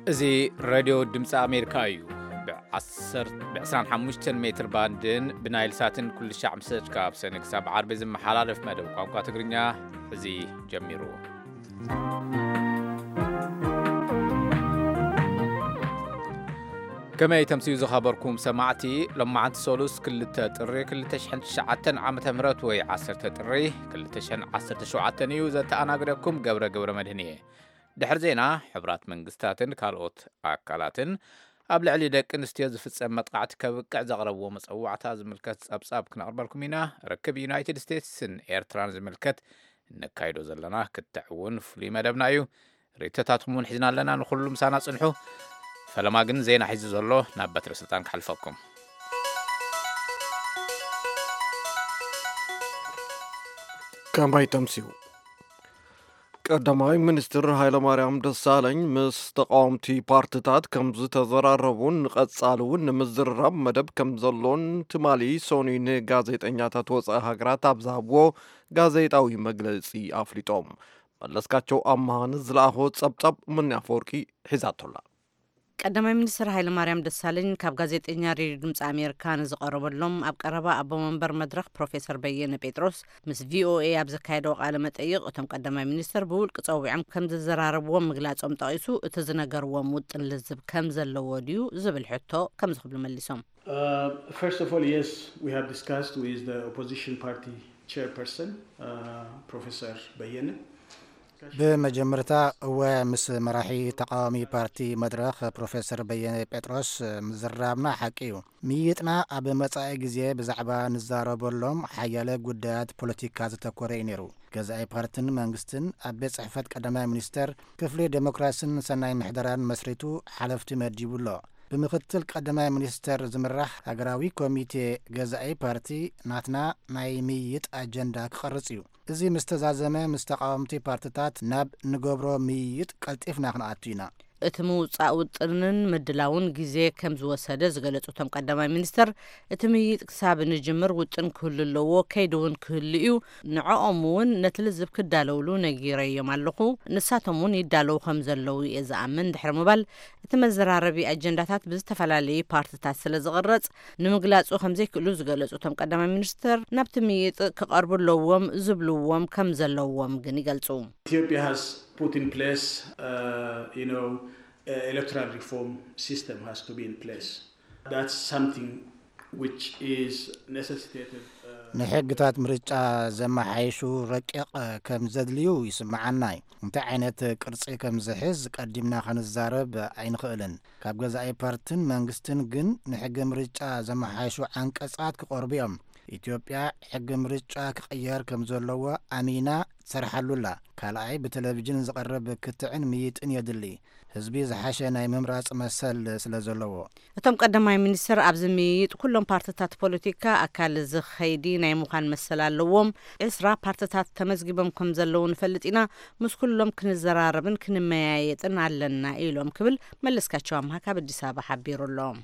እዚ ራድዮ ድምፂ ኣሜሪካ እዩ ብ25 ሜትር ባንድን ብናይል ሳትን ኩሉ ሻዕ ምሰት ካብ ሰነ ክሳብ ዓርቢ ዝመሓላለፍ መደብ ቋንቋ ትግርኛ እዚ ጀሚሩ كما يتمسيو زخبركم سمعتي لما عند سولوس كل تطري كل تشحن شعتن عام تمرت وي 10 تطري كل تشحن 10 شعتن يوزت انا غركم غبره مدهنيه دحر زينا حبرات منغستاتن كالوت اكالاتن قبل علي دق انستيز فصم مطقعت كبقع زغربو مصوعتا زملكت صبصاب كنقربلكم هنا ركب يونايتد ستيتسن اير ترانز ملكت نكايدو زلنا كتعون فلي مدبنايو ريتاتاتكم حزنا لنا نخلو مسانا صنحو فلما قلنا زينا حيزو زلو نابت رسلتان كحلفكم كما يتمسيو قدماي منستر هايلا ماريام دسالين مستقامتي بارتتات كمز تزراربون قصالون مزررب مدب كمزلون تمالي سونين غازيطኛታት ወፃ ሃገራት አብዛብዎ ጋዜጣዊ መግለጺ አፍሊጦም መለስካቸው አማን ዝላሆ ጸብጸብ ምን ያፈርቂ ሒዛቶላ ቀዳማይ ሚኒስትር ሃይለ ማርያም ደሳለኝ ካብ ጋዜጠኛ ሬዲዮ ድምፂ አሜሪካ ንዝቀረበሎም ኣብ ቀረባ አቦ መንበር መድረክ ፕሮፌሰር በየነ ጴጥሮስ ምስ ቪኦኤ ኣብ ዘካየደው ቃለ መጠይቅ እቶም ቀዳማይ ሚኒስትር ብውልቅ ፀውዖም ከም ዝዘራረብዎም ምግላጾም ጠቂሱ እቲ ዝነገርዎም ውጥን ልዝብ ከም ዘለዎ ድዩ ዝብል ሕቶ ከም ዝኽብሉ መሊሶም First of all, yes, we have discussed with the opposition party chairperson, Professor Bayene. بمجمرتا ومس مراحي تقاومي بارتي مدرخ بروفيسور بياني بطرس مزرابنا حقيو ميتنا اب مصاي غزي بزعبا نزاربولم حياله غدات بوليتيكا زتكوري نيرو غزاي بارتن منغستن اب صحفت قدما منستر كفلي ديموكراسين سناي محدران مسريتو حلفتي مديبولو بمختل قدما منستر زمرح اغراوي كوميتي غزاي بارتي ناتنا ناي ميت اجندا كقرصيو እዚ مستزازمه مستقامتي بارتታት ናብ ንገብሮ ምይይጥ ቀልጢፍና ክንኣትዩና እቲ ምውፃእ ውጥንን ምድላውን ግዜ ከም ዝወሰደ ዝገለጹቶም ቀዳማይ ሚኒስተር እቲ ምይይጥ ክሳብ ንጅምር ውጥን ክህልዎ ከይድውን ክህልዩ ንዕኦም እውን ነቲ ልዝብ ክዳለውሉ ነጊረዮም ኣለኹ ንሳቶም እውን ይዳለው ከም ዘለው የዝኣምን ድሕሪ ምባል እቲ መዘራረቢ አጀንዳታት ብዝተፈላለዩ ፓርቲታት ስለ ዝቕረጽ ንምግላጹ ከም ዘይክእሉ ዝገለጹቶም ቀዳማይ ሚኒስተር ናብቲ ምይይጥ ክቐርብለዎም ዝብልዎም ከም ዘለዎም ግን ይገልጹ Ethiopia has put in place, electoral reform system has to be in place. That's something which is necessitated. نحقتات ምርጫ ዘማሓይሹ ረቂቕ ከም ዘድልዩ ይስምዓናይ እንታይ ዓይነት ቅርጺ ከም ዝሕዝ ቀዲምና ክንዛረብ ኣይንኽእልን ካብ ገዛኢ ፓርቲን መንግስትን ግን ንሕጊ ምርጫ ዘማሓይሹ አንቀጻት ክቐርቡ እዮም ኢትዮጵያ ሕጊ ምርጫ ክቕየር ከም ዘለዎ ኣሚና ትሰርሓሉላ ካልኣይ ብቴሌቪዥን ዝቐርብ ክትዕን ምይጥን የድሊ ህዝቢ ዝሓሸ ናይ ምምራጽ መሰል ስለ ዘለዎ እቶም ቀዳማይ ሚኒስትር ኣብዚ ምይይጥ ኩሎም ፓርቲታት ፖለቲካ ኣካል ዝኸይዲ ናይ ምዃን መሰል ኣለዎም 20 ፓርቲታት ተመዝጊቦም ከም ዘለዉ ንፈልጥ ኢና ምስ ኩሎም ክንዘራረብን ክንመያየጥን ኣለና ኢሎም ክብል መለስካቸው ኣምሃ ካብ አዲስ አበባ ሓቢሩሎም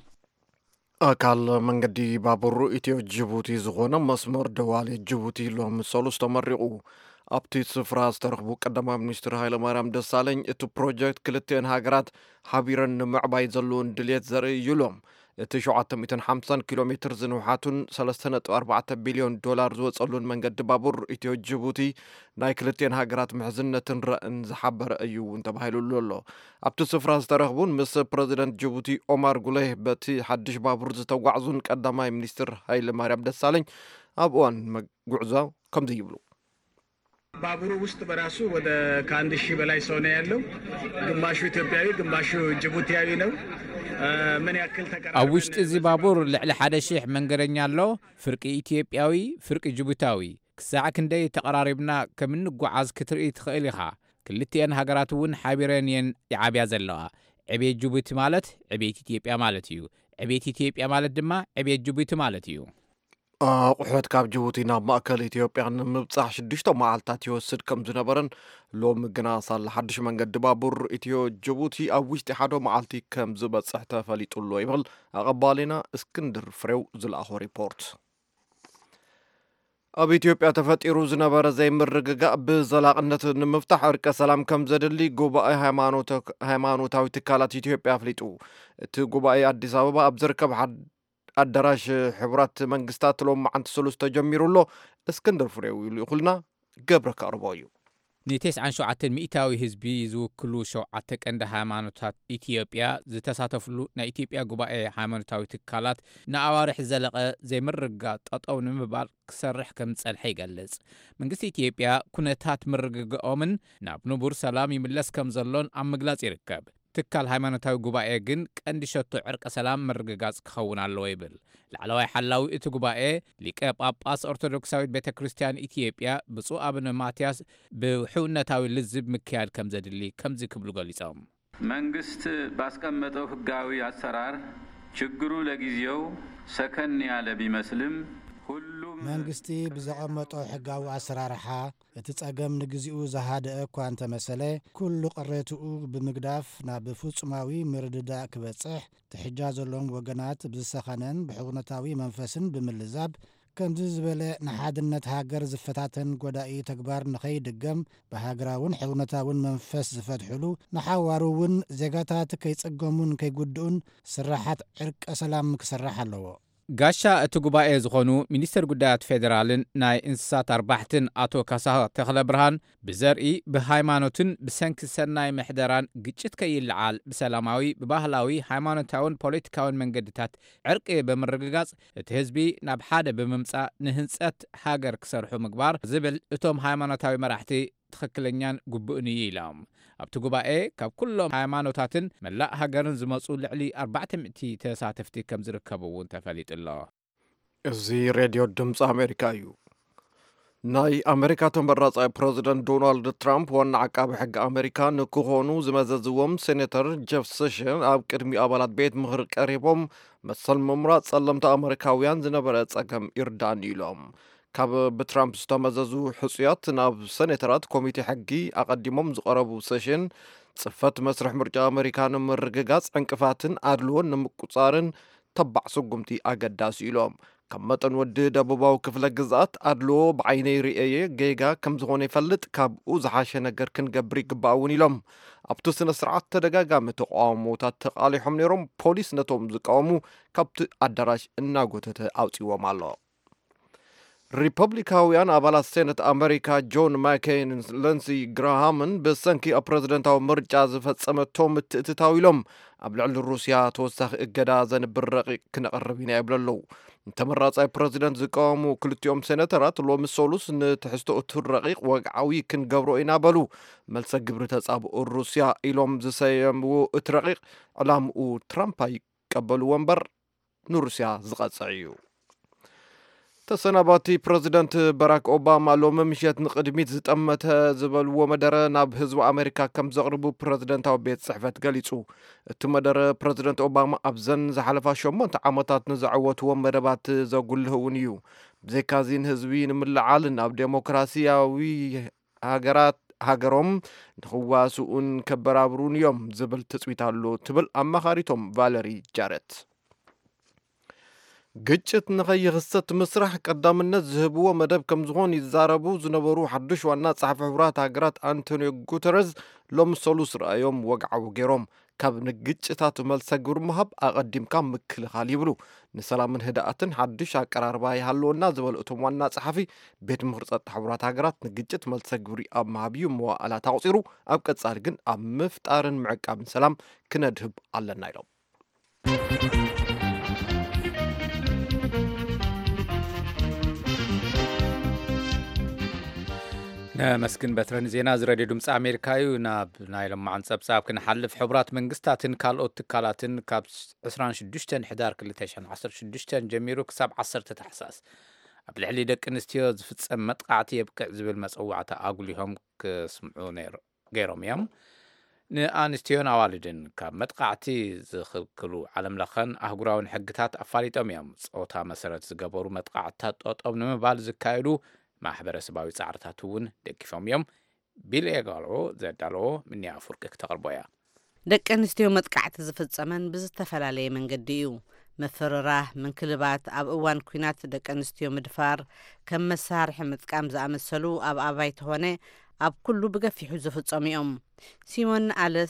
አካል መንገዲ ባቡር ኢትዮ ጅቡቲ ዝኾነ መስመር ደዋሌ ጅቡቲ ሎም ሰሉስ ተመሪቑ ኣብቲ ስፍራ ዝተረኽቡ ቀዳማይ ሚኒስትር ሃይለ ማርያም ደሳለኝ እቲ ፕሮጀክት ክልተን ሃገራት ሓቢረን ንምዕባይ ዘለዎን ድሌት ዘርኢ ይሎም እቲ 750 ኪሎ ሜትር ዝንውሓቱን 3.4 ቢልዮን ዶላር ዝወጸሉን መንገዲ ባቡር ኢትዮ ጅቡቲ ናይ ክልተን ሃገራት ምሕዝነትን ራእን ዝሓበረ እዩ እንተባሂሉሉ ኣሎ ኣብቲ ስፍራ ዝተረኽቡን ምስ ፕሬዚደንት ጅቡቲ ኦማር ጉሌህ በቲ ሓድሽ ባቡር ዝተጓዕዙን ቀዳማይ ሚኒስትር ሃይለ ማርያም ደሳለኝ ኣብ እዋን ጉዕዞ ከምዚ ይብሉ ባቡሩ ውስጥ በራሱ ወደ ከ1000 በላይ ሰው ነው ያለው ግማሹ ኢትዮጵያዊ ግማሹ ጅቡቲያዊ ነው ምን ያክል ተቀራራቢ ኣብ ውሽጢ እዚ ባቡር ልዕሊ 1000 መንገደኛ ኣሎ ፍርቂ ኢትዮጵያዊ ፍርቂ ጅቡታዊ ክሳዕ ክንደይ ተቀራሪብና ከም እንጓዓዝ ክትርኢ ትኽእል ኢኻ ክልተን ሃገራት እውን ሓቢረን ይዓብያ ዘለዋ ዕብየት ጅቡቲ ማለት ዕብየት ኢትዮጵያ ማለት እዩ ዕብየት ኢትዮጵያ ማለት ድማ ዕብየት ጅቡቲ ማለት እዩ ኣቑሑት ካብ ጅቡቲ ናብ ማእከል ኢትዮጵያ ንምብጻሕ 6 መዓልታት ይወስድ ከም ዝነበረን ሎሚ ግና ሳለ ሓድሽ መንገዲ ባቡር ኢትዮ ጅቡቲ ኣብ ውሽጢ ሓደ መዓልቲ ከም ዝበጽሕ ተፈሊጡሎ ይብል ኣቐባሊና እስክንድር ፍሬው ዝለኣኾ ሪፖርት ኣብ ኢትዮጵያ ተፈጢሩ ዝነበረ ዘይምርግጋእ ብዘላቕነት ንምፍታሕ እርቀ ሰላም ከም ዘድሊ ጉባኤ ሃይማኖታዊ ትካላት ኢትዮጵያ ኣፍሊጡ። እቲ ጉባኤ ኣዲስ ኣበባ ኣብ ዝርከብ ኣዳራሽ ሕቡራት መንግስታት ሎም መዓልቲ ሰሉስ ተጀሚሩሎ እስክንድር ፍሬው ኢሉ ይኹልና ገብረ ከቕርቦ እዩ። ን97 ሚእታዊ ህዝቢ ዝውክሉ 7 ቀንዲ ሃይማኖታት ኢትዮጵያ ዝተሳተፍሉ ናይ ኢትዮጵያ ጉባኤ ሃይማኖታዊ ትካላት ንኣዋርሕ ዘለቐ ዘይምርግጋእ ጠጠው ንምባል ክሰርሕ ከም ዝጸንሐ ይገልጽ። መንግስቲ ኢትዮጵያ ኩነታት ምርግጋኦምን ናብ ንቡር ሰላም ይምለስ ከም ዘሎን ኣብ ምግላጽ ይርከብ። ትካል ሃይማኖታዊ ጉባኤ ግን ቀንዲ ሸቶ ዕርቀ ሰላም ምርግጋጽ ክኸውን ኣለዎ ይብል። ላዕለዋይ ሓላዊ እቲ ጉባኤ ሊቀ ጳጳስ ኦርቶዶክሳዊት ቤተ ክርስቲያን ኢትዮጵያ ብፁዕ አቡነ ማትያስ ብሕውነታዊ ልዝብ ምክያድ ከም ዘድሊ ከምዚ ክብሉ ገሊጾም። መንግስት ባስቀመጠው ህጋዊ አሰራር ችግሩ ለጊዜው ሰከን ያለ ቢመስልም ሁሉም መንግስቲ ብዘቐመጦ ሕጋዊ ኣሰራርሓ እቲ ጸገም ንግዚኡ ዝሃደአ እኳ እንተመሰለ ኩሉ ቅሬትኡ ብምግዳፍ ናብ ፍጹማዊ ምርድዳእ ክበጽሕ ትሕጃ ዘሎም ወገናት ብዝሰኸነን ብሕውነታዊ መንፈስን ብምልዛብ ከምዚ ዝበለ ንሓድነት ሃገር ዝፈታተን ጎዳኢ ተግባር ንኸይድገም ብሃገራውን ሕውነታውን መንፈስ ዝፈትሕሉ ንሓዋሩ እውን ዜጋታት ከይጸገሙን ከይጉድኡን ስራሓት ዕርቀ ሰላም ክስራሕ ኣለዎ። ጋሻ እቲ ጉባኤ ዝኾኑ ሚኒስተር ጉዳያት ፌደራልን ናይ እንስሳት ኣርባሕትን አቶ ካሳ ተኽለ ብርሃን ብዘርኢ ብሃይማኖትን ብሰንኪ ሰናይ ምሕደራን ግጭት ከይልዓል ብሰላማዊ ብባህላዊ ሃይማኖታውን ፖለቲካውን መንገድታት ዕርቂ ብምርግጋጽ እቲ ህዝቢ ናብ ሓደ ብምምጻእ ንህንጸት ሃገር ክሰርሑ ምግባር ዝብል እቶም ሃይማኖታዊ መራሕቲ ትኽክለኛን ግቡእን እዩ ኢሎም። ኣብቲ ጉባኤ ካብ ኩሎም ሃይማኖታትን መላእ ሃገርን ዝመፁ ልዕሊ 400 ተሳተፍቲ ከም ዝርከቡ እውን ተፈሊጡ ኣሎ። እዚ ሬድዮ ድምፂ ኣሜሪካ እዩ። ናይ ኣሜሪካ ተመራጻይ ፕሬዚደንት ዶናልድ ትራምፕ ዋና ዓቃቢ ሕጊ ኣሜሪካ ንክኾኑ ዝመዘዝዎም ሴኔተር ጀፍ ሴሽን ኣብ ቅድሚ ኣባላት ቤት ምክሪ ቀሪቦም መሰል ምምራፅ ጸለምቲ ኣሜሪካውያን ዝነበረ ጸገም ይርዳእኒ ኢሎም። ካብ ብትራምፕ ዝተመዘዙ ሕፁያት ናብ ሴኔተራት ኮሚቴ ሕጊ ኣቐዲሞም ዝቐረቡ ሴሽን ጽፈት መስርሕ ምርጫ ኣሜሪካ ንምርግጋጽ ዕንቅፋትን ኣድልዎን ንምቁጻርን ተባዕ ስጉምቲ ኣገዳሲ ኢሎም። ካብ መጠን ወዲ ደቡባዊ ክፍለ ግዝኣት ኣድልዎ ብዓይነይ ርእየ ጌጋ ከም ዝኾነ ይፈልጥ ካብኡ ዝሓሸ ነገር ክንገብር ይግባእ እውን ኢሎም። ኣብቲ ስነ ስርዓት ተደጋጋሚ ተቃውሞታት ተቃሊሖም ነይሮም። ፖሊስ ነቶም ዝቃወሙ ካብቲ ኣዳራሽ እናጎተተ ኣውፂዎም ኣሎ። ሪፐብሊካውያን ኣባላት ሴነት ኣሜሪካ ጆን ማኬይን ሌንሲ ግራሃምን ብሰንኪ ኣብ ፕረዚደንታዊ ምርጫ ዝፈጸመቶ ምትእትታው ኢሎም ኣብ ልዕሊ ሩስያ ተወሳኺ እገዳ ዘንብር ረቂቕ ክነቕርብ ኢና ይብለለዉ። ተመራጻይ ፕረዚደንት ዝቃወሙ ክልቲኦም ሴነተራት ሎሚ ሰሉስ ንትሕዝቶ እቲ ረቂቕ ወግዓዊ ክንገብሮ ኢና በሉ። መልሰ ግብሪ ተጻብኡ ሩስያ ኢሎም ዝሰየምዎ እቲ ረቂቕ ዕላምኡ ትራምፕ ይቀበልዎ እምበር ንሩስያ ዝቐጽዕ እዩ። ተሰናባቲ ፕረዚደንት ባራክ ኦባማ ሎሚ ምሽት ንቅድሚት ዝጠመተ ዝበልዎ መደረ ናብ ህዝቢ ኣሜሪካ ከም ዘቕርቡ ፕረዚደንታዊ ቤት ጽሕፈት ገሊጹ። እቲ መደረ ፕረዚደንት ኦባማ ኣብዘን ዝሓለፋ 8 ዓመታት ንዘዕወትዎም መደባት ዘጉልህ እውን እዩ። ብዘይካዚ ንህዝቢ ንምልዓልን ኣብ ዴሞክራሲያዊ ሃገሮም ንኽዋስኡን ከበራብሩን እዮም ዝብል ትጽቢት ኣሎ ትብል ኣማኻሪቶም ቫለሪ ጃረት። ግጭት ንኸይኽሰት ምስራሕ ቀዳምነት ዝህብዎ መደብ ከም ዝኾኑ ይዛረቡ ዝነበሩ ሓድሽ ዋና ጸሓፊ ሕቡራት ሃገራት አንቶኒዮ ጉተረስ ሎሚ ሰሉስ ረኣዮም ወግዓዊ ገይሮም። ካብ ንግጭታት መልሰ ግብሪ ምሃብ ኣቐዲምካ ምክልኻል ይብሉ። ንሰላምን ህድኣትን ሓድሽ ኣቀራርባ ይሃለወና ዝበሉ እቶም ዋና ጸሓፊ ቤት ምክሪ ጸጥታ ሕቡራት ሃገራት ንግጭት መልሰ ግብሪ ኣብ ምሃብ እዩ መዋእላት ኣቑፂሩ። ኣብ ቀጻሊ ግን ኣብ ምፍጣርን ምዕቃብን ሰላም ክነድህብ ኣለና ኢሎም። ነመስግን በትረን ዜና ዝረድዮ ድምፂ ኣሜሪካ እዩ። ናብ ናይ ሎማዓን ጸብጻብ ክንሓልፍ ሕቡራት መንግስታትን ካልኦት ትካላትን ካብ 26 ሕዳር 2016 ጀሚሩ ክሳብ 10 ታሕሳስ ኣብ ልዕሊ ደቂ ኣንስትዮ ዝፍጸም መጥቃዕቲ የብቅዕ ዝብል መፀዋዕታ ኣጉሊሆም ክስምዑ ገይሮም እዮም። ንኣንስትዮን ኣዋልድን ካብ መጥቃዕቲ ዝኽልክሉ ዓለምለኸን ኣህጉራውን ሕግታት ኣፋሊጦም እዮም። ጾታ መሰረት ዝገበሩ መጥቃዕትታት ጠጠው ንምባል ዝካየዱ ማሕበረሰባዊ ጻዕርታት እውን ደጊፎም እዮም። ቢል ኤጋሎ ዘዳለዎ ምንያ ፍርቂ ክተቕርቦ እያ። ደቂ ኣንስትዮ መጥቃዕቲ ዝፍጸመን ብዝተፈላለየ መንገዲ እዩ። መፈረራህ ምንክልባት ኣብ እዋን ኩናት ደቂ ኣንስትዮ ምድፋር ከም መሳርሒ ምጥቃም ዝኣመሰሉ ኣብ ኣባይቲ ኾነ ኣብ ኩሉ ብገፊሑ ዝፍጸሙ እዮም። ሲሞን ኣለስ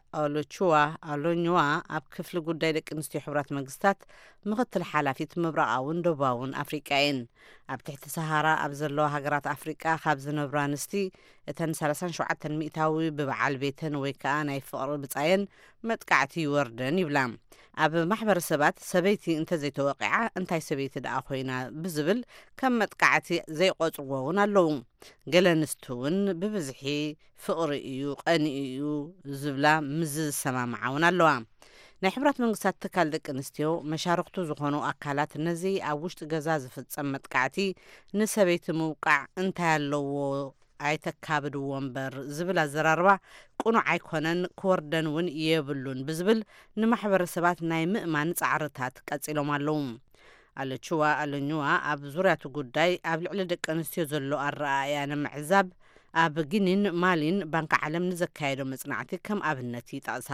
ኣሎቹዋ ኣብ ክፍሊ ጉዳይ ደቂ ኣንስትዮ ሕቡራት መንግስታት ምኽትል ሓላፊት ምብራቃውን ደቡባውን ኣፍሪቃ እየን። ኣብ ትሕቲ ሰሃራ ኣብ ዘለዋ ሃገራት ኣፍሪቃ ካብ ዝነብራ ኣንስቲ እተን 37 ሚእታዊ ብበዓል ቤተን ወይ ከዓ ናይ ፍቕሪ ብፃየን መጥቃዕቲ ይወርደን ይብላ። ኣብ ማሕበረሰባት ሰበይቲ እንተዘይተወቂዓ እንታይ ሰበይቲ ደኣ ኮይና ብዝብል ከም መጥቃዕቲ ዘይቆፅርዎ እውን ኣለዉ። ገለ ኣንስቲ እውን ብብዝሒ ፍቕሪ እዩ ቀኒ እዩ ዝብላ ምዝሰማምዓ እውን ኣለዋ። ናይ ሕቡራት መንግስታት ትካል ደቂ ኣንስትዮ መሻርክቱ ዝኾኑ ኣካላት ነዚ ኣብ ውሽጢ ገዛ ዝፍጸም መጥቃዕቲ ንሰበይቲ ምውቃዕ እንታይ ኣለዎ ኣይተካብድዎ እምበር ዝብል ኣዘራርባ ቁኑዕ ኣይኮነን ክወርደን እውን የብሉን ብዝብል ንማሕበረሰባት ናይ ምእማን ፃዕርታት ቀፂሎም ኣለዉ። ኣሎቹዋ ኣብ ዙርያቱ ጉዳይ ኣብ ልዕሊ ደቂ ኣንስትዮ ዘሎ ኣረኣእያ ንምዕዛብ ኣብ ጊኒን ማሊን ባንኪ ዓለም ንዘካየዶ መጽናዕቲ ከም ኣብነት ይጠቕሳ።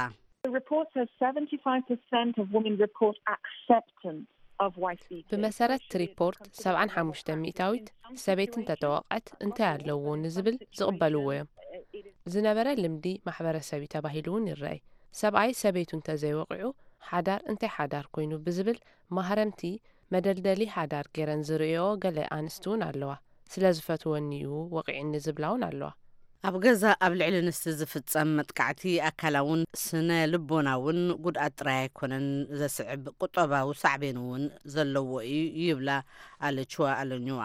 ብመሰረት ሪፖርት 75 ሚእታዊት ሰበይቲ እንተተወቕዐት እንታይ ኣለዎ ንዝብል ዝቕበልዎ እዮም። ዝነበረ ልምዲ ማሕበረሰብ ተባሂሉ እውን ይረአይ። ሰብኣይ ሰበይቱ እንተዘይወቂዑ ሓዳር እንታይ ሓዳር ኮይኑ ብዝብል ማህረምቲ መደልደሊ ሓዳር ገይረን ዝርእዮ ገለ ኣንስቲ እውን ኣለዋ። ስለ ዝፈትወኒ እዩ ወቂዕኒ ዝብላውን ኣለዋ። ኣብ ገዛ ኣብ ልዕሊ ንስቲ ዝፍጸም መጥቃዕቲ ኣካላውን ስነ ልቦናውን ጉድኣት ጥራይ ኣይኮነን ዘስዕብ ቁጠባዊ ሳዕቤን እውን ዘለዎ እዩ ይብላ ኣሎቹዋ።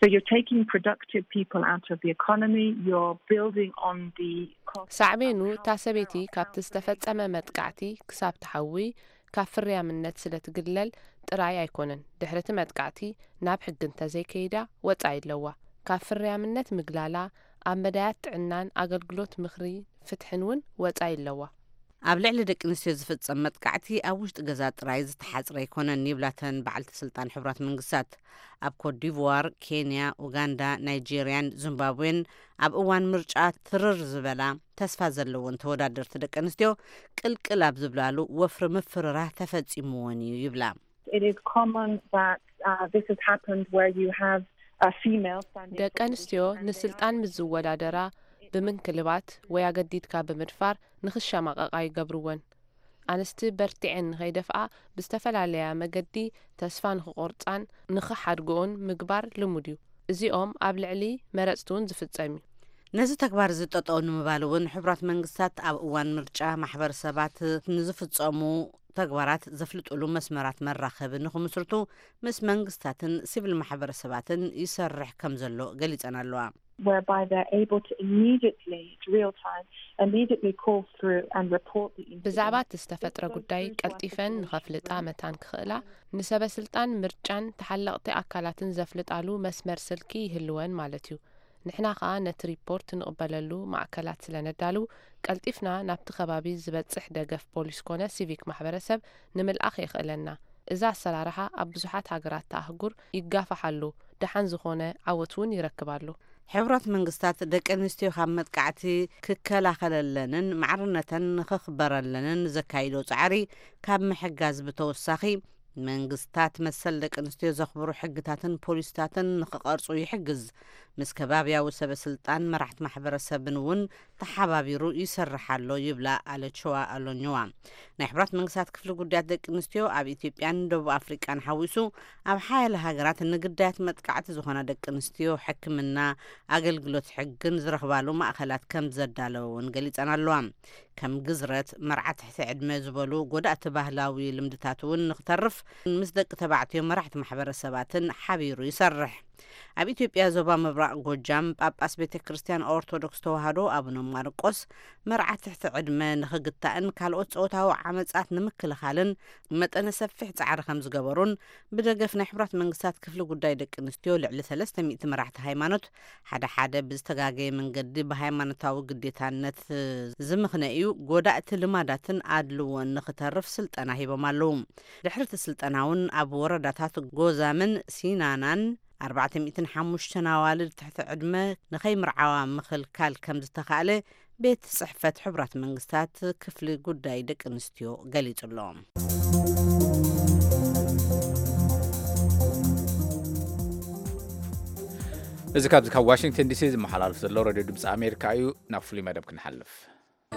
ሳዕቤኑ እታ ሰበይቲ ካብቲ ዝተፈጸመ መጥቃዕቲ ክሳብ ተሓዊ ካብ ፍርያምነት ስለ ትግለል ጥራይ ኣይኮነን ድሕርቲ መጥቃዕቲ ናብ ሕጊ እንተዘይከይዳ ወጻኢ ኣለዋ። ካብ ፍርያምነት ምግላላ ኣብ መዳያት ጥዕናን ኣገልግሎት ምኽሪ ፍትሕን እውን ወጻኢ ኣለዋ። ኣብ ልዕሊ ደቂ ኣንስትዮ ዝፍጸም መጥቃዕቲ ኣብ ውሽጢ ገዛ ጥራይ ዝተሓጽረ ኣይኮነን ይብላተን በዓልቲ ስልጣን ሕቡራት መንግስታት። ኣብ ኮትዲቯር፣ ኬንያ፣ ኡጋንዳ፣ ናይጄርያን ዚምባብዌን ኣብ እዋን ምርጫ ትርር ዝበላ ተስፋ ዘለዎን ተወዳደርቲ ደቂ ኣንስትዮ ቅልቅል ኣብ ዝብላሉ ወፍሪ ምፍርራህ ተፈጺምዎን እዩ ይብላ። ደቂ ኣንስትዮ ንስልጣን ምስ ዝወዳደራ ብምንክልባት ወይ ኣገዲድካ ብምድፋር ንኽሸማቐቓ ይገብርወን። ኣንስቲ በርቲዐን ንኸይደፍኣ ብዝተፈላለያ መገዲ ተስፋ ንኽቆርፃን ንኽሓድግኦን ምግባር ልሙድ እዩ። እዚኦም ኣብ ልዕሊ መረፅቲ እውን ዝፍጸም እዩ። ነዚ ተግባር ዝጠጠው ንምባል እውን ሕቡራት መንግስታት ኣብ እዋን ምርጫ ማሕበረሰባት ንዝፍጸሙ ተግባራት ዘፍልጥሉ መስመራት መራኸቢ ንኽምስርቱ ምስ መንግስታትን ሲቪል ማሕበረሰባትን ይሰርሕ ከም ዘሎ ገሊፀን ኣለዋ። ብዛዕባ ዝተፈጥረ ጉዳይ ቀልጢፈን ንኸፍልጣ መታን ክኽእላ ንሰበ ስልጣን ምርጫን ተሓለቕቲ ኣካላትን ዘፍልጣሉ መስመር ስልኪ ይህልወን ማለት እዩ። ንሕና ከዓ ነቲ ሪፖርት ንቕበለሉ ማዕከላት ስለነዳሉ ቀልጢፍና ናብቲ ከባቢ ዝበጽሕ ደገፍ ፖሊስ ኮነ ሲቪክ ማሕበረሰብ ንምልኣኽ የኽእለና። እዛ ኣሰራርሓ ኣብ ብዙሓት ሃገራት ኣህጉር ይጋፋሓሉ፣ ደሓን ዝኾነ ዓወት እውን ይረክባሉ። ሕቡራት መንግስታት ደቂ ኣንስትዮ ካብ መጥቃዕቲ ክከላኸለለንን ማዕርነተን ክኽበረለንን ዘካይዶ ጻዕሪ ካብ ምሕጋዝ ብተወሳኺ መንግስታት መሰል ደቂ ኣንስትዮ ዘኽብሩ ሕግታትን ፖሊስታትን ንኽቐርጹ ይሕግዝ። ምስ ከባብያዊ ሰበ ስልጣን መራሕቲ ማሕበረሰብን እውን ተሓባቢሩ ይሰርሓሎ ይብላ ኣሎቹዋ። ናይ ሕቡራት መንግስታት ክፍሊ ጉዳያት ደቂ ኣንስትዮ ኣብ ኢትዮጵያን ደቡብ ኣፍሪቃን ሓዊሱ ኣብ ሓያለ ሃገራት ንግዳያት መጥቃዕቲ ዝኾና ደቂ ኣንስትዮ ሕክምና ኣገልግሎት ሕግን ዝረኽባሉ ማእኸላት ከም ዘዳለውን ገሊፀን ኣለዋ። ከም ግዝረት መርዓ ትሕቲ ዕድመ ዝበሉ ጎዳእቲ ባህላዊ ልምድታት እውን ንኽተርፍ ምስ ደቂ ተባዕትዮ መራሕቲ ማሕበረሰባትን ሓቢሩ ይሰርሕ። ኣብ ኢትዮጵያ ዞባ ምብራቅ ጎጃም ጳጳስ ቤተ ክርስቲያን ኦርቶዶክስ ተዋህዶ ኣቡነ ማርቆስ መርዓ ትሕቲ ዕድመ ንኽግታእን ካልኦት ፆታዊ ዓመጻት ንምክልኻልን መጠነ ሰፊሕ ጻዕሪ ከም ዝገበሩን ብደገፍ ናይ ሕቡራት መንግስታት ክፍሊ ጉዳይ ደቂ ኣንስትዮ ልዕሊ 300 መራሕቲ ሃይማኖት ሓደ ብዝተጋገየ መንገዲ ብሃይማኖታዊ ግዴታነት ዝምኽነ እዩ ጎዳእቲ ልማዳትን ኣድልዎን ንኽተርፍ ስልጠና ሂቦም ኣለዉ። ድሕርቲ ስልጠና እውን ኣብ ወረዳታት ጎዛምን ሲናናን 405 ኣዋልድ ትሕቲ ዕድመ ንኸይምርዓዋ ምኽልካል ከም ዝተኻእለ ቤት ጽሕፈት ሕቡራት መንግስታት ክፍሊ ጉዳይ ደቂ ኣንስትዮ ገሊጹሎም። إذا كانت واشنطن دي سي محل في اللورة دي دمس أمريكا أيو نفلي ما دبكن حلف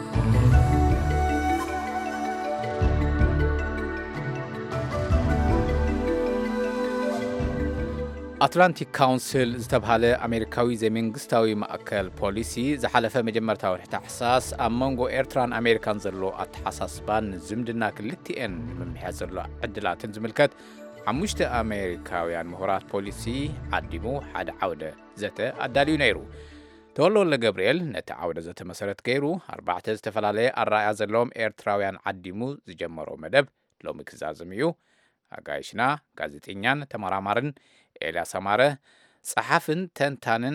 أتلانتيك كونسل استبحال أمريكاوي زي منغستاوي مأكل بوليسي زحلفة مجمرتها ورحت حساس أمانغو إيرتران أمريكان زرلو أتحساس بان زمدنا كلتين من حزرلو عدلات زملكت عموشت أمريكاويان مهورات بوليسي عدمو حد عودة زته أداليو نيرو تولو لجبريل نتعودة زته مسارت كيرو 4 استفلالي الرأي زرلوم إيرتراويان عدمو زجمرو مدب لو مكزازميو أغايشنا غازتينيان تمرامارن ኤልያስ አማረ ጸሐፍን ተንታንን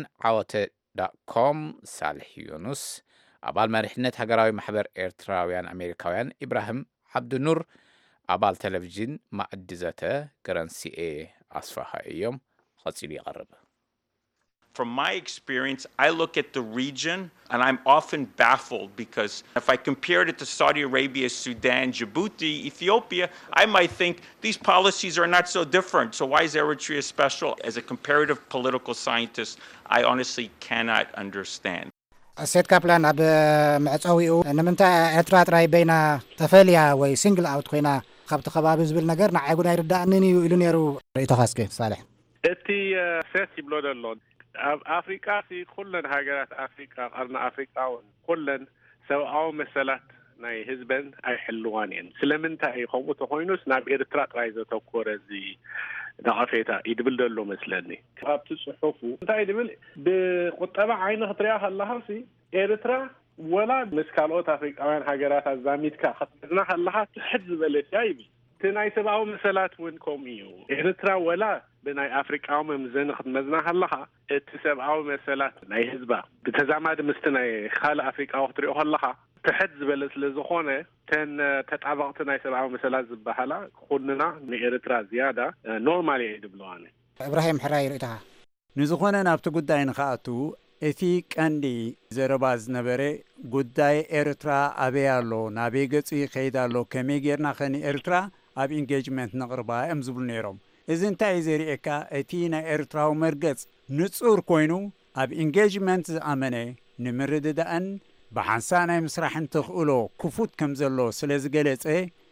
ዓወተ.com ሳልሕ ዩኑስ አባል መሪሕነት ሀገራዊ ማህበር ኤርትራውያን አሜሪካውያን ኢብራሂም አብዱኑር አባል ቴሌቪዥን ማዕድዘተ ገረንሲኤ አስፋሃ እዮም ኸጺል ይቀርብ From my experience, I look at the region and I'm often baffled because if I compared it to Saudi Arabia, Sudan, Djibouti, Ethiopia, I might think these policies are not so different. So why is Eritrea special? As a comparative political scientist, I honestly cannot understand. سيد كابلان أب معصويو نمنتا إترا تراي بين تفليا وي سينجل أوت خوينا خبط خباب زبل نجر نعيقنا يردانني ويلونيرو ريتو خاسكي صالح أتي سياسي بلود اللون أفريقيا في كلن هاجرات أفريقيا قرن أفريقيا كلن سواء مسألة ناي حزبن أي حلوانين سلمنتا أي قوة هوينوس ناب إيرترا رايزة تكور زي دعفيتا يدبل دلو مثلني أبتصحفو أنت يدبل بقطبع عينه طريقها الله في إيرترا ولا مسكالوت أفريقيا هاجرات الزاميت كحطنا الله حزب اللي جايبي تناي سبعة مسألات وينكم يو إيرترا ولا بناي أفريقيا ممزن خدمتنا هلها تسبعة مسألات ناي حزبة بتزامد مستناي خال أفريقيا وطريقها هلها تحدز بلس لزخونة تتعبقت ناي سبعة مسألات زبحلا خدنا نإيرترا زيادة نورمالي يدبلواني إبراهيم حراي ريتها نزخونة نابتو قداين خاطو إثي كاندي زرباز نبري قداي إيرترا أبيالو نابي قصي خيدالو كمي غيرنا خاني إيرترا أب إنجيجمنت نقربا أمزبل نيروم إذن تاي زريئكا إتينا إيرترا ومرقص نتصور كوينو أب إنجيجمنت زعمني نمرد دقن بحنسانا مسرحن تخقلو كفوت كمزلو سلزقلت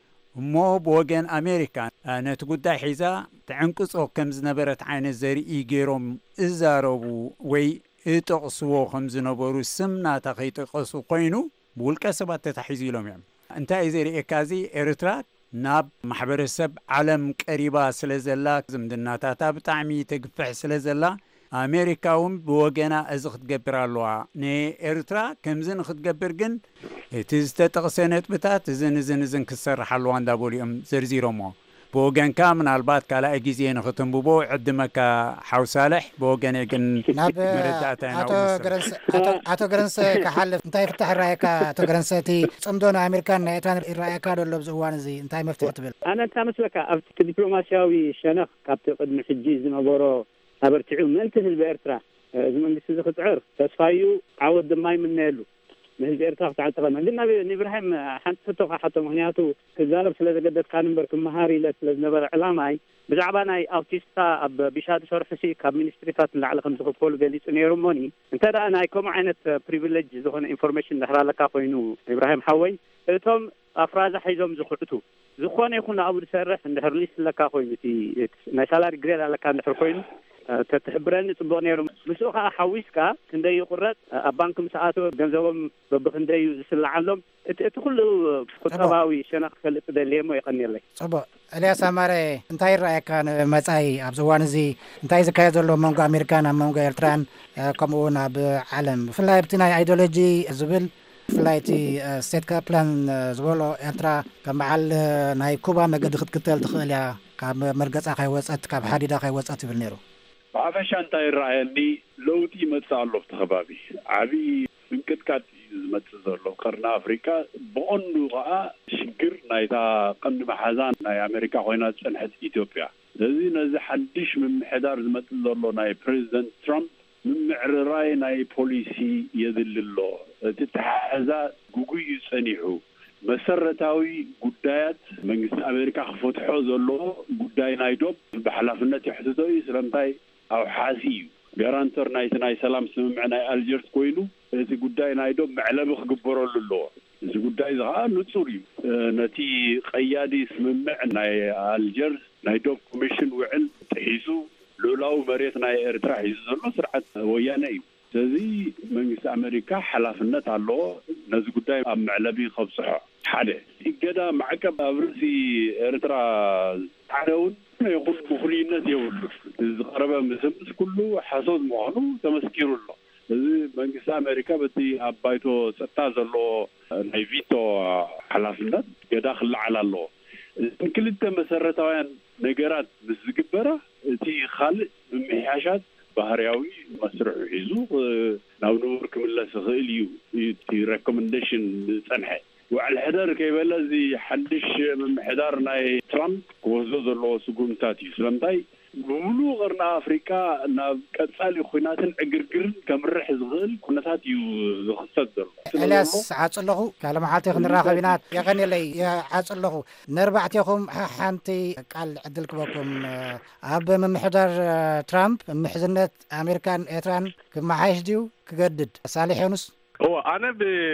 مو بوغن أمريكان نتقوداي حيزا تعنقصو كمز نبرت عين الزريئي غيروم إزاروبو وي إتقصوو خمز نبرو سمنا تقيتقصو قوينو بولكسبات تتحيزيلوم يعني انتا زريئكا زي إيرترا ناب محبر السب علم قريبا سلزلا زمدناتاتا بتعمي تقفح سلزلا أمريكاوم بوغنا أزخ تقبرالوا ني إيرترا كمزن خد قبرقن تزتتقسنت بتا تزن كسر حلوان دابولي زرزيرو مو بوغن كامن البات كالا اجيزين ختم بوبو عدمك حاو صالح بوغن يقن مرداتنا اتو جرنس كحلف انتي فتح الرايكا اتو جرنساتي صمدونا امريكان ايتان الرايكا دولو بزوان زي انتي مفتح تبل انا انت مسلك ابت دبلوماسياوي شنخ كابت قدم حجي زنبورو ابرتعو ملتزل بإرترا زمن بيسز خطعر تسفايو عود ماي من نيلو من إيرترا تعال تقدم قلنا إبراهيم حتى مهنياتو كذلك سلذ قدت كانبر كمهاري لسلذ نبر علاماي بزعباناي أوتيستا أب بيشاد شرفسي كمينستريفات اللي على 5 كول جالس نيروموني انت دا أنا يكون عينة بريفيليج زخون إنفورميشن دهرا لك قوينو إبراهيم حوي توم أفراز حيزوم زخوتو زخون يكون أبو سرح ندهر ليس لك قوينو تي نشالار جريل على كان دهر قوينو تتحبرني تبونيرو مسوخا حويسكا كندي يقرط ابانك مساعتو ገንዘቦም በብክንደይ ዝስልዓሎም እቲ ኩሉ ቁጠባዊ ሸነኽ ከልጥ ደልየሞ ይቀኒለይ ጽቦ ኤልያስ አማረ እንታይ ራእይካ መጻይ ኣብ ዝዋን እዚ እንታይ ዝካየድ ዘሎ መንጎ ኣሜሪካን ኣብ መንጎ ኤርትራን ከምኡውን ኣብ ዓለም ብፍላይ ኣብቲ ናይ አይዲዮሎጂ ዝብል ፍላይቲ ስቴት ካፕላን ዝበሎ ኤርትራ ከም በዓል ናይ ኩባ መገዲ ክትክተል ትኽእል እያ ካብ መርገጻ ከይወፀት ካብ ሓዲዳ ከይወፀት ይብል ነይሩ بعفش أنت الرأيني لو تي متصالح تخبابي عبي انكتكات متصالح قرن أفريقيا بأنه غا شجر نايتا قند محزان ناي أمريكا خوينات سنحت إثيوبيا لذي نزي حدش من محدار متصالح ناي بريزيدنت ترامب من معرراي ناي بوليسي يذل الله تتحزا جوجي يسنيحو مسرتاوي قدايات منجس أمريكا خفتحو زلو قداي نايدوب بحلافنة يحدثوي سلامتاي أو حاسيو ጋራንተር ናይ ሰላም ስምምዕ ናይ አልጀርስ ኮይኑ እዚ ጉዳይ ናይ ዶብ መዕለብ ክግበረሉ ኣሎ እዚ ጉዳይ ዝኻ ንጹር እዩ ነቲ ቀያዲ ስምምዕ ናይ አልጀርስ ናይ ዶብ ኮሚሽን ውዕል ተሒዙ ሉላው መሬት ናይ ኤርትራ ሒዙ ዘሎ ስርዓት ወያነ እዩ ስለዚ መንግስቲ አሜሪካ ሓላፍነት ኣለዎ ነዚ ጉዳይ ኣብ መዕለቢ ከብፅሖ ሓደ ይገዳ ማዕቀብ ኣብ ርእሲ ኤርትራ ታረውን ይኹን ምኽንያት የብሉ ዝቀረበ ምስምስ ኩሉ ሓሶት ምዃኑ ተመስኪሩ ኣሎ እዚ መንግስቲ አሜሪካ በቲ ኣብ ባይቶ ፀጥታ ዘሎ ናይ ቪቶ ሓላፍነት ገዳ ክለዓል ኣለዎ ክልተ መሰረታውያን ነገራት ምስ ዝግበረ እቲ ካልእ ምምሕያሻት ባህርያዊ መስርዕ ሒዙ ናብ ንቡር ክምለስ ይኽእል እዩ እቲ ሬኮመንዴሽን ፀንሐ وعلى الحدار كيبلا زي حدش من حدار ناي ترامب وزوز الله سجونتاتي سلامتاي بملو غرنا أفريقيا نقصالي خويناتن عقرقر كمرح زغل كنتات يو زخصدر إلياس عاصلهو كلام حالتي خن راخبينات يغني لي يا عاصلهو نربعتيكم حانتي قال عدلك بكم اب من حدار ترامب محزنة أمريكان إيران كما عايش ديو كجدد صالح يونس هو أنا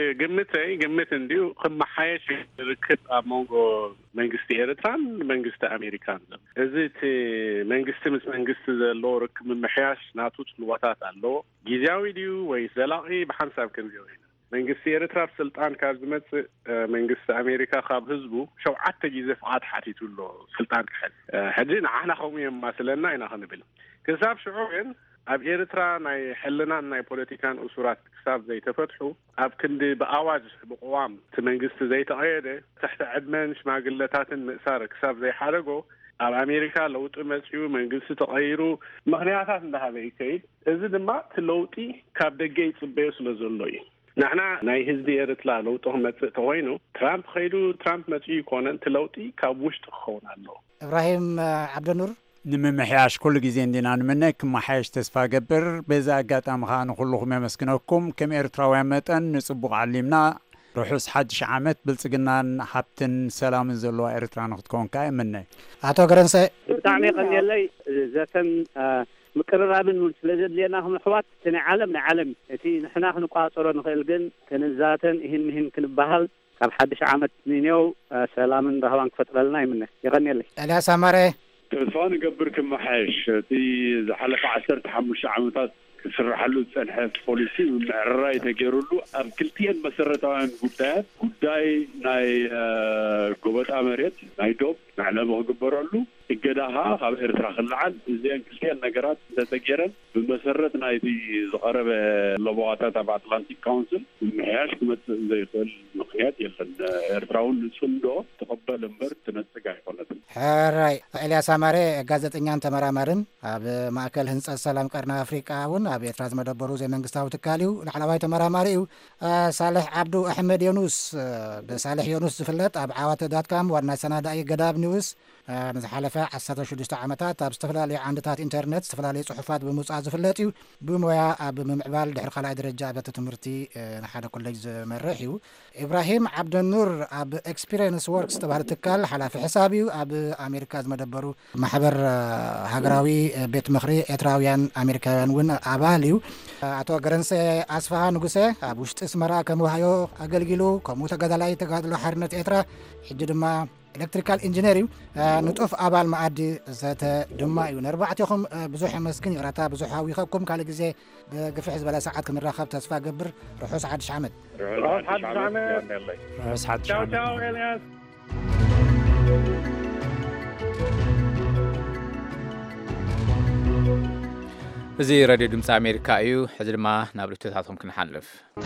بجمت إنديو خم حياش ركب أمونغو منجست إيرتران منجست أمريكان إذا منجست مس منجست اللو ركب من محياش ناتوش الوطات اللو جزاوي ديو ويزلاقي بحنساب كنزيوين منجست إيرترا بسلطان كازمت منجست أمريكا خاب حزبو شو عدت جزف عاد حتيتو له سلطان كحل هدين عنا خومي مثلنا إنا خنبل كذاب شعوين أب إيرترا ناي حلنا ناي بوليتيكان أسرات كساب زي تفتحوا أب كندي بأواج بقوام تمنجست زي تقيده تحت عدمان شماغلتات مأسار كساب زي حرقو أب أمريكا لو تمسيو منجست تغيرو مغنياتات عندها بيكيد إذا ما تلوتي كاب دقيت بيوس لزلوي نحنا ناي هزدي إيرتلا لو تهم توينو ترامب خيرو ترامب مسيو كونن تلوتي كاب وش تخون عنه إبراهيم عبد النور نمحياش كل جزين دينان منك محياش تسفى قبر بيزا قات أمخان خلوكم يمسكنوكم كم إرتراوي متن نصبق علمنا روحوس حدش عامت بلسقنان حبتن سلام زلو إرتران اختكون كاي مني عطو قرنسي تعميق أني اللي ذاتن مكررابن ملسلزد لأنهم الحوات تني عالم تي نحنا نقاطرون نخيلقن كان ذاتن إهن كنبهل كاب حدش عامت نينيو سلام رهوان كفترلنا مني يغني اللي ألا سامري تلفون قبر كم حاش تي حلقة 15 عامات كسرح له تنحف بوليسي والمعراي تجروا له أم كلتين مسرتان قداي ناي قوات أمريت ناي دوب نعلمه قبروا له الجداها خاب إرتراخ اللعن زين كلتين نجارات تتجرن بمسرت ناي دي زقرب لبواتات تبع أتلانتيك كونسل المحياش كمت زي خل مخيات يخل إرتراون الصندو تقبل مبر تنسجع قلت هاي إلياس عماري جازت إنيان تمرامرن أب مأكل هنس السلام كرنا أفريقيا ون أب يتراز مدبرو زي منقستاو تكاليو العلوات تمرامريو صالح عبدو أحمد يونس بصالح يونس فلت أب عوات دات كام ورنا سنة داي قداب نيوز نزحلفة 16 عامات أب استفلالي عندتات إنترنت استفلالي صحفات بموسعة فلتيو بمويا أب ممعبال دحر خلاء درجة بتتمرتي نحادا كوليج مرحيو إبراهيم عبد النور أب إكسبيرينس ووركس تبع تكال حلا في حسابيو أب أمريكا مدبرو محبر هاجراوي بيت مخري إتراويان أمريكان ون أباليو أتو قرنسي أسفها نقصي أب وشت اسمرا كمو هايو أقلقلو كمو تقدلاي تقدلو حرنة إترا حجد ما إلكتريكال إنجينيريو نطف أبال معدي ذات دماء ونربعتكم بزوح مسكين يراتا بزوح هاويخكم كالجزي قفح زبالة ساعات كن الراخب تسفى قبر روحوس عاد شعمد روحوس عاد شعمد تشاو إلياس زي راديو دمس أمريكا أيو حزر ما نابلتاتهم كنحلف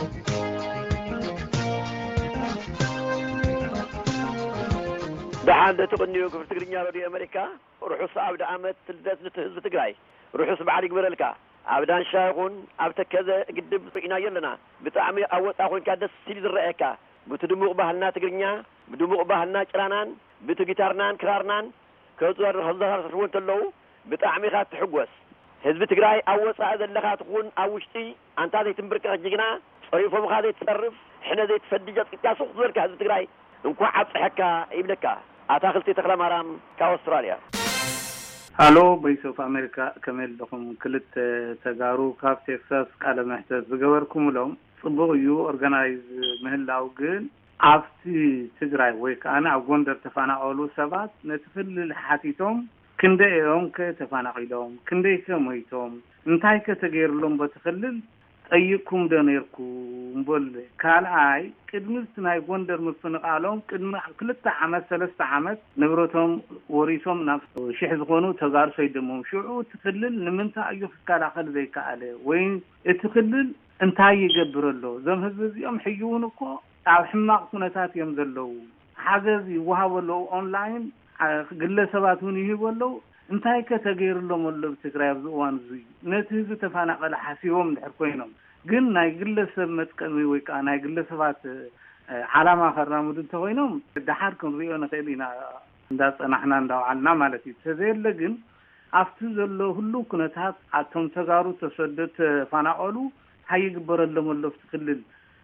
دعان تقنيو كفر تقرنيا راديو أمريكا روحوس عبد عامت تلدات نتهز بتقراي روحوس بعد قبرلكا عبدان شاغون عبد كذا قدب إنا يلنا بتعمي أول أخون كادس سيد الرئيكا بتدمق بهلنا تقرنيا بدمق بهلنا كرانان بتجيتارنان كرارنان كوزر هالظهر سرون تلو بتعمي خات حجوس حزب تقراي أول صعد اللي خاتقون أوشتي أنت هذه تنبرك جينا صريفهم هذه تصرف حنا ذي تفدجت كاسوق ذلك حزب تقراي نكون عبد حكا ابنك أتاخلتي تخلى مرام كأستراليا الو بيس اوف امريكا كمل لكم كلت تجارو كاب تكساس قال محتاج بجبركم لهم صبغيو اورجنايز مهلاو ግን አፍቲ ትግራይ ወይ ከአና ጎንደር ተፈናቀሉ ሰባት ነትፍልል ሓቲቶም ክንደዮም ከተፈናቂሎም ክንደይ ከመይቶም እንታይ ከተገይርሎም በትክልል ጠይቁም ደነርኩም ቦል ካልአይ ቅድምት ናይ ጎንደር ምፍንቃሎም ቅድም 2 ዓመት 3 ዓመት ንብረቶም ወሪሶም ናብ ሽሕ ዝኮኑ ተጋርሶ ይደሞም ሽዑ ትክልል ንምንታይ እዩ ክከላኸል ዘይከኣለ ወይ እትክልል እንታይ ይገብረሎ ዘም ህዝብ እዚኦም ሕዩውን እኮ ኣብ ሕማቅ ኩነታት እዮም ዘለው ሓገዝ ይወሃበለው ኦንላይን ግለሰባት ውን ይህበለው እንታይ ከተገይርሎም ኣሎ በትግራይ ኣብ ዝዋን እዚ ነቲ ህዝብ ተፈናቀለ ሓሲቦም ድሕር ኮይኖም ግን ናይ ግለሰብ መጥቀሚ ወይ ከዓ ናይ ግለሰባት ዓላማ ከራምዱ እንተኮይኖም ድሓር ክንሪኦ ንኽእል ኢና እንዳፀናሕና እንዳውዓልና ማለት እዩ ተዘየለ ግን ኣብቲ ዘሎ ሁሉ ኩነታት ኣቶም ተጋሩ ተሰደት ተፈናቀሉ ሃይግበረሎም ኣሎ ብትክልል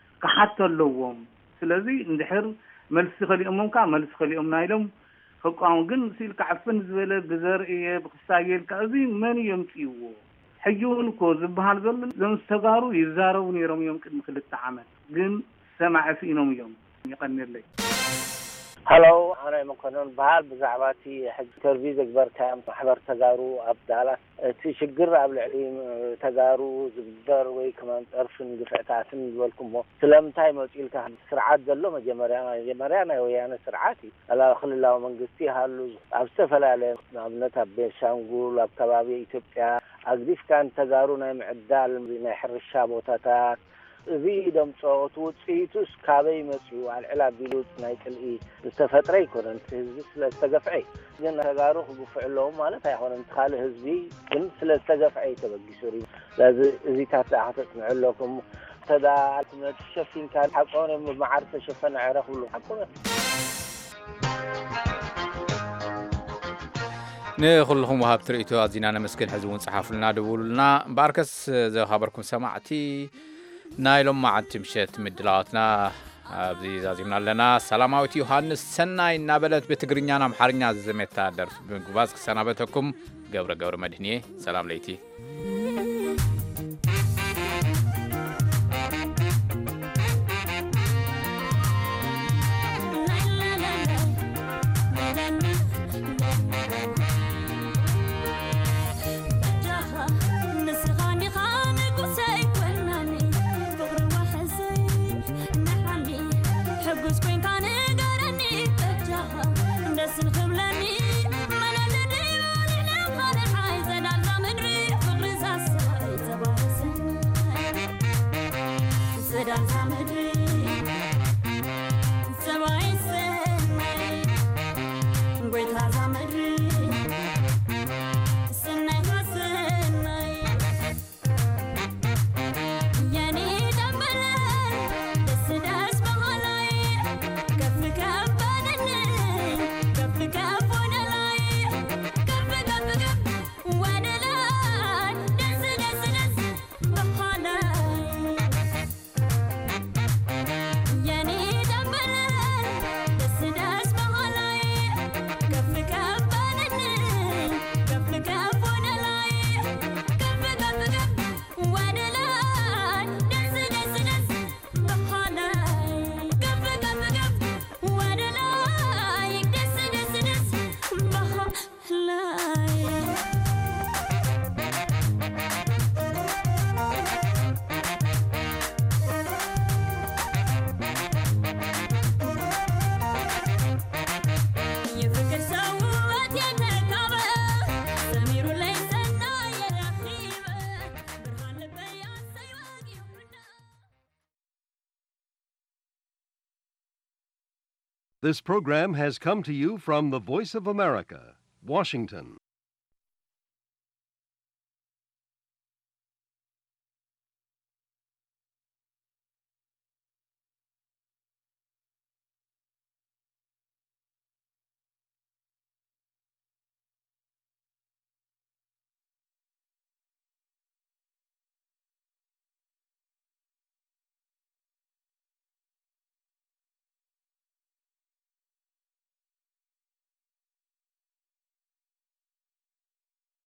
كحتلوهم سلازي ندحر ملس خليهم كا ملس خليهم نايلهم فقام جن سيل كعفن زبالة بزرعية بخسايل كأزي من يمشيوه حيون كوز بهالزل زم استقاروا يزارون يوم يوم كل مخلة تعامل جن سمع فينهم يوم يقنر لي هلو أنا مقنن بحال بزعباتي حج ترفيز أكبر كام محبر تجارو أبدالة تشجر قبل عليم تجارو زبدر ويكمان أرفن دفعتاتن والكم سلام تايم وتقول كه سرعات زلوا مجمريانا ويانا سرعاتي ألا خلي الله من قصتي هالو أبستفل عليه نبنتها بشانقول أبكبابي إثيوبيا أقديف كان تجارونا معدال بين حر الشاب وتاتات زيدم صوت وتصيتوس كابي مسيو على العلاب بيلوت نايكلي استفتري كورنت استقفعي جن تجارو بفعلهم مالتها يكون انتخال حزبي كن استقفعي تبقي سوري لازم زي تاعت معلكم تداعتم تشفين كان حقون معرفه شفنا عرفوا له حقون نخلهم وهاب تريتو ازينا مسكن حزبون صحافلنا دولنا باركس زي خبركم سمعتي نايلوم معد مشت مدلاتنا ابزي زازمنا لنا سلاماوت يوحنس سناي نابلت بتغرينانا محرنيا زمتا درف بغباز سنابتكم غبر مدنيه سلام ليتي This program has come to you from the Voice of America, Washington.